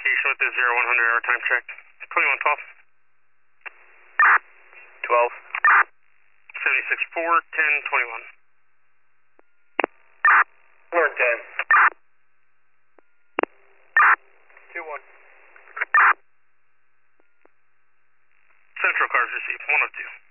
verification with the 0100 hour time check. 2112. 12. 76-4, 1021. Learn 10. 2-1. Central cars received, 102.